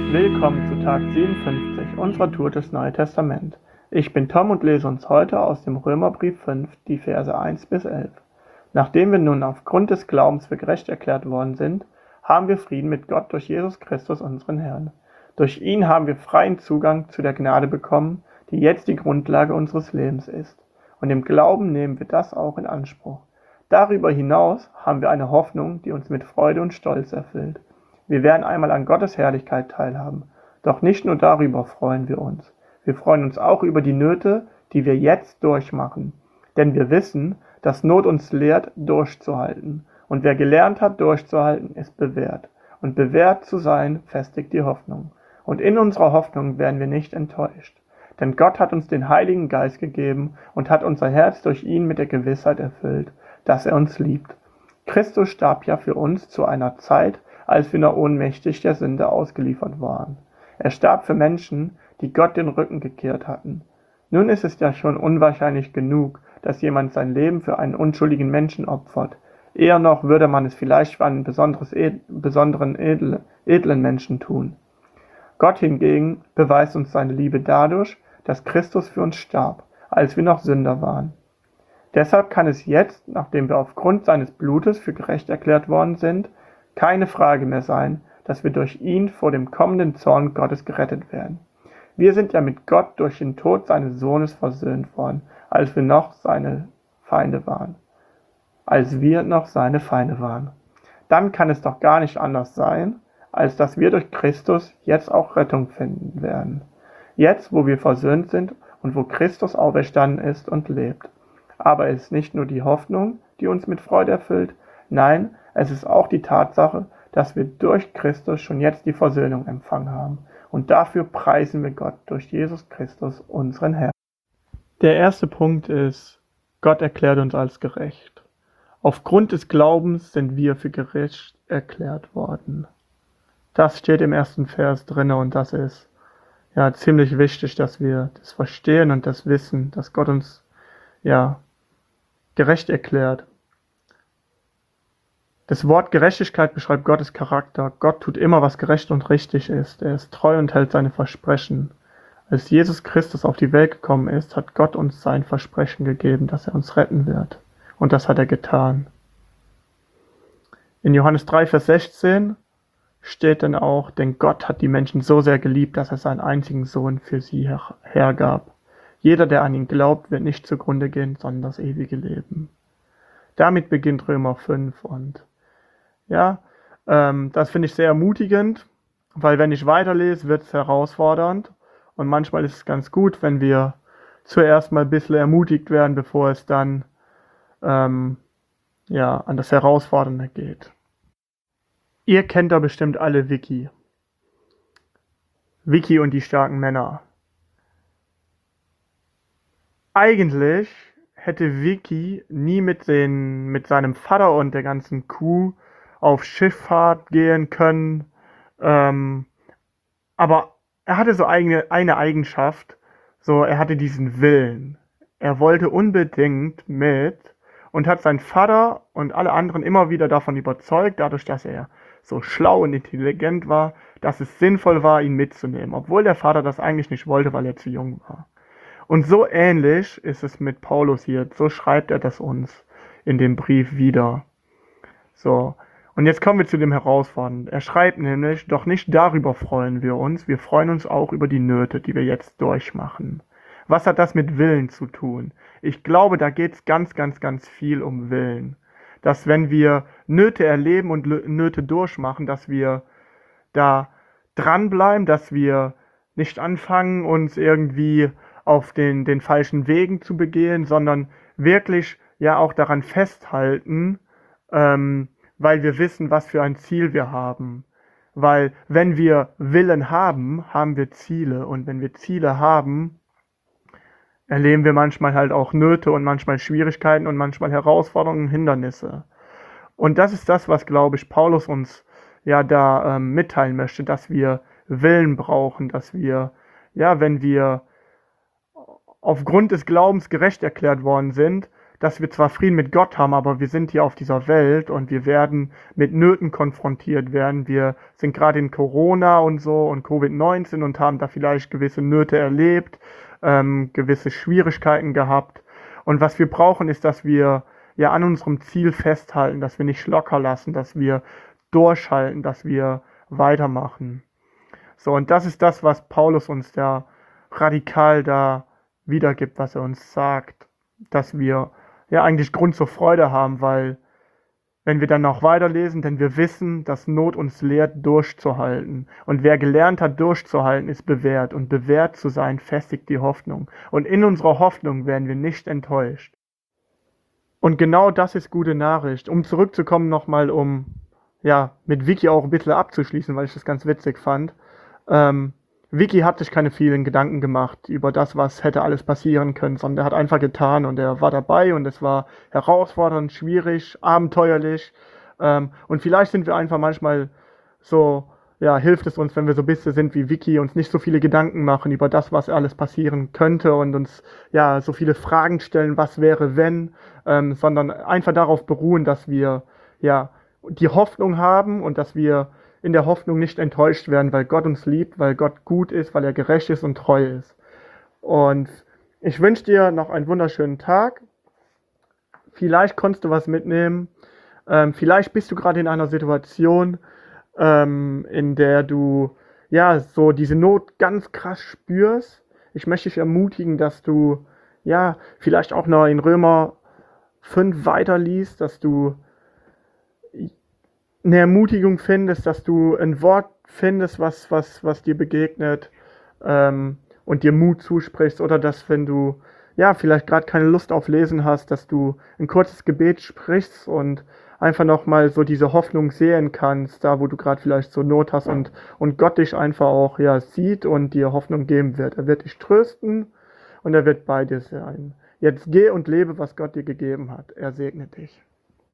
Willkommen zu Tag 57 unserer Tour des Neuen Testament. Ich bin Tom und lese uns heute aus dem Römerbrief 5 die Verse 1 bis 11. Nachdem wir nun aufgrund des Glaubens für gerecht erklärt worden sind, haben wir Frieden mit Gott durch Jesus Christus, unseren Herrn. Durch ihn haben wir freien Zugang zu der Gnade bekommen, die jetzt die Grundlage unseres Lebens ist. Und im Glauben nehmen wir das auch in Anspruch. Darüber hinaus haben wir eine Hoffnung, die uns mit Freude und Stolz erfüllt. Wir werden einmal an Gottes Herrlichkeit teilhaben. Doch nicht nur darüber freuen wir uns. Wir freuen uns auch über die Nöte, die wir jetzt durchmachen. Denn wir wissen, dass Not uns lehrt, durchzuhalten. Und wer gelernt hat, durchzuhalten, ist bewährt. Und bewährt zu sein, festigt die Hoffnung. Und in unserer Hoffnung werden wir nicht enttäuscht. Denn Gott hat uns den Heiligen Geist gegeben und hat unser Herz durch ihn mit der Gewissheit erfüllt, dass er uns liebt. Christus starb ja für uns zu einer Zeit, als wir noch ohnmächtig der Sünde ausgeliefert waren. Er starb für Menschen, die Gott den Rücken gekehrt hatten. Nun ist es ja schon unwahrscheinlich genug, dass jemand sein Leben für einen unschuldigen Menschen opfert. Eher noch würde man es vielleicht für einen besonderen edlen Menschen tun. Gott hingegen beweist uns seine Liebe dadurch, dass Christus für uns starb, als wir noch Sünder waren. Deshalb kann es jetzt, nachdem wir aufgrund seines Blutes für gerecht erklärt worden sind, keine Frage mehr sein, dass wir durch ihn vor dem kommenden Zorn Gottes gerettet werden. Wir sind ja mit Gott durch den Tod seines Sohnes versöhnt worden, als wir noch seine Feinde waren. Dann kann es doch gar nicht anders sein, als dass wir durch Christus jetzt auch Rettung finden werden. Jetzt, wo wir versöhnt sind und wo Christus auferstanden ist und lebt. Aber es ist nicht nur die Hoffnung, die uns mit Freude erfüllt, nein, es ist auch die Tatsache, dass wir durch Christus schon jetzt die Versöhnung empfangen haben. Und dafür preisen wir Gott durch Jesus Christus, unseren Herrn. Der erste Punkt ist, Gott erklärt uns als gerecht. Aufgrund des Glaubens sind wir für gerecht erklärt worden. Das steht im ersten Vers drin und das ist ja ziemlich wichtig, dass wir das verstehen und das wissen, dass Gott uns gerecht erklärt. Das Wort Gerechtigkeit beschreibt Gottes Charakter. Gott tut immer, was gerecht und richtig ist. Er ist treu und hält seine Versprechen. Als Jesus Christus auf die Welt gekommen ist, hat Gott uns sein Versprechen gegeben, dass er uns retten wird. Und das hat er getan. In Johannes 3, Vers 16 steht dann auch, denn Gott hat die Menschen so sehr geliebt, dass er seinen einzigen Sohn für sie hergab. Jeder, der an ihn glaubt, wird nicht zugrunde gehen, sondern das ewige Leben. Damit beginnt Römer 5 und das finde ich sehr ermutigend, weil wenn ich weiterlese, wird es herausfordernd und manchmal ist es ganz gut, wenn wir zuerst mal ein bisschen ermutigt werden, bevor es dann an das Herausfordernde geht. Ihr kennt da bestimmt alle Vicky. Vicky und die starken Männer. Eigentlich hätte Vicky nie mit seinem Vater und der ganzen Crew auf Schifffahrt gehen können, aber er hatte so eine Eigenschaft, so er hatte diesen Willen. Er wollte unbedingt mit und hat seinen Vater und alle anderen immer wieder davon überzeugt, dadurch, dass er so schlau und intelligent war, dass es sinnvoll war, ihn mitzunehmen, obwohl der Vater das eigentlich nicht wollte, weil er zu jung war. Und so ähnlich ist es mit Paulus hier, so schreibt er das uns in dem Brief wieder. So. Und jetzt kommen wir zu dem Herausfordernden. Er schreibt nämlich, doch nicht darüber freuen wir freuen uns auch über die Nöte, die wir jetzt durchmachen. Was hat das mit Willen zu tun? Ich glaube, da geht es ganz, ganz, ganz viel um Willen. Dass wenn wir Nöte erleben und Nöte durchmachen, dass wir da dranbleiben, dass wir nicht anfangen, uns irgendwie auf den falschen Wegen zu begehen, sondern wirklich auch daran festhalten, weil wir wissen, was für ein Ziel wir haben. Weil wenn wir Willen haben, haben wir Ziele. Und wenn wir Ziele haben, erleben wir manchmal halt auch Nöte und manchmal Schwierigkeiten und manchmal Herausforderungen und Hindernisse. Und das ist das, was, glaube ich, Paulus uns mitteilen möchte, dass wir Willen brauchen, dass wir, wenn wir aufgrund des Glaubens gerecht erklärt worden sind, dass wir zwar Frieden mit Gott haben, aber wir sind hier auf dieser Welt und wir werden mit Nöten konfrontiert werden. Wir sind gerade in Corona und so und Covid-19 und haben da vielleicht gewisse Nöte erlebt, gewisse Schwierigkeiten gehabt. Und was wir brauchen, ist, dass wir ja an unserem Ziel festhalten, dass wir nicht locker lassen, dass wir durchhalten, dass wir weitermachen. So, und das ist das, was Paulus uns da radikal da wiedergibt, was er uns sagt, dass wir ja eigentlich Grund zur Freude haben, weil wenn wir dann noch weiterlesen, denn wir wissen, dass Not uns lehrt, durchzuhalten. Und wer gelernt hat, durchzuhalten, ist bewährt. Und bewährt zu sein, festigt die Hoffnung. Und in unserer Hoffnung werden wir nicht enttäuscht. Und genau das ist gute Nachricht. Um zurückzukommen nochmal, ja, mit Vicky auch ein bisschen abzuschließen, weil ich das ganz witzig fand. Vicky hat sich keine vielen Gedanken gemacht über das, was hätte alles passieren können, sondern er hat einfach getan und er war dabei und es war herausfordernd, schwierig, abenteuerlich. Und vielleicht sind wir einfach manchmal so, ja, hilft es uns, wenn wir so ein bisschen sind wie Vicky, uns nicht so viele Gedanken machen über das, was alles passieren könnte und uns, ja, so viele Fragen stellen, was wäre, wenn, sondern einfach darauf beruhen, dass wir, ja, die Hoffnung haben und dass wir in der Hoffnung nicht enttäuscht werden, weil Gott uns liebt, weil Gott gut ist, weil er gerecht ist und treu ist. Und ich wünsche dir noch einen wunderschönen Tag. Vielleicht konntest du was mitnehmen. Vielleicht bist du gerade in einer Situation, in der du ja so diese Not ganz krass spürst. Ich möchte dich ermutigen, dass du ja vielleicht auch noch in Römer 5 weiterliest, dass du eine Ermutigung findest, dass du ein Wort findest, was dir begegnet, und dir Mut zusprichst, oder dass, wenn du ja vielleicht gerade keine Lust auf Lesen hast, dass du ein kurzes Gebet sprichst und einfach nochmal so diese Hoffnung sehen kannst, da wo du gerade vielleicht so Not hast und Gott dich einfach auch ja sieht und dir Hoffnung geben wird. Er wird dich trösten und er wird bei dir sein. Jetzt geh und lebe, was Gott dir gegeben hat. Er segne dich.